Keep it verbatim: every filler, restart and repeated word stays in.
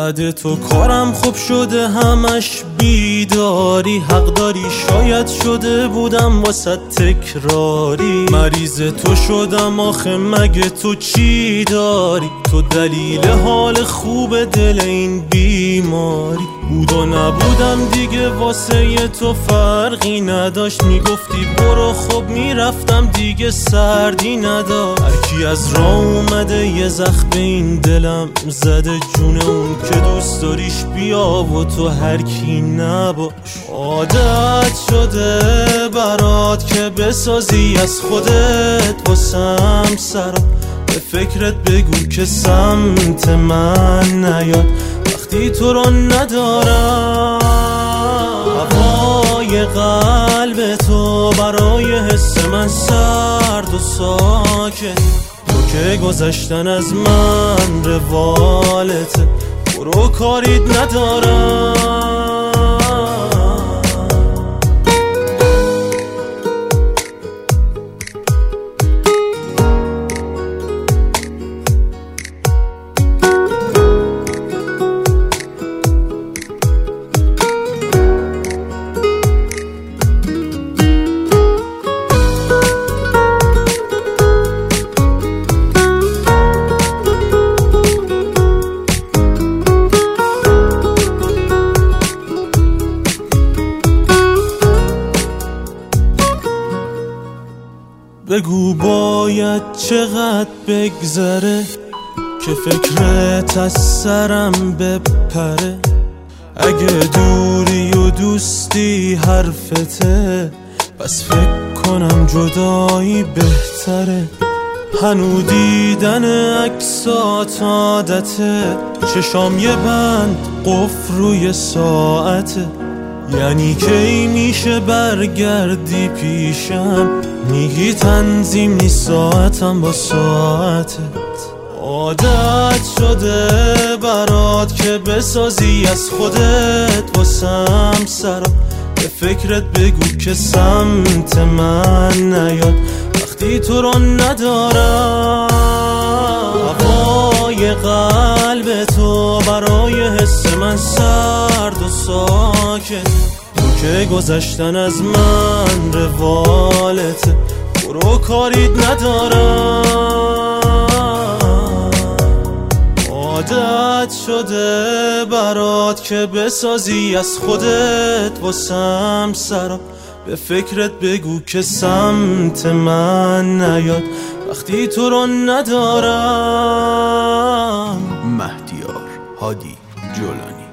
بعد تو کارم خوب شده همش بیداری، حق داری شاید شده بودم واسه تکراری، مریض تو شدم آخه مگه تو چی داری؟ تو دلیل حال خوب دل این بیماری، بود و نبودم دیگه واسه تو فرقی نداشت، میگفتی برو خب میرفتم دیگه سردی نداشت. هرکی از راه اومده یه زخم به این دلم زده، جون اون که دوست داریش بیا و تو هرکی نباش. عادت شده برات که بسازی از خودت واسم سرا، به فکرت بگو که سمت من نیاد وقتی تو رو ندارم. هوای قلب تو برای حس من سرد و ساکت، تو که گذشتن از من روالته، برو کاریت ندارم. بگو باید چقدر بگذره که فکرت از سرم بپره، اگه دوری و دوستی حرفته پس فکر کنم جدایی بهتره. هنو دیدن عکسات عادته، چشام یه بند قفل روی ساعته، یعنی کی میشه برگردی پیشم؟ میگی تنظیم نیست ساعتم با ساعتت. عادت شده برات که بسازی از خودت واسم سرا، به فکرت بگو که سمت من نیاد وقتی تو رو ندارم. هوای قلب تو برای حس من سرد و ساکت، تو که گذشتن از من روالته، برو کاریت ندارم. عادت شده برات که بسازی از خودت واسم سرا، به فکرت بگو که سمت من نیاد وقتی تو رو ندارم. مهدیار هادی جولانی.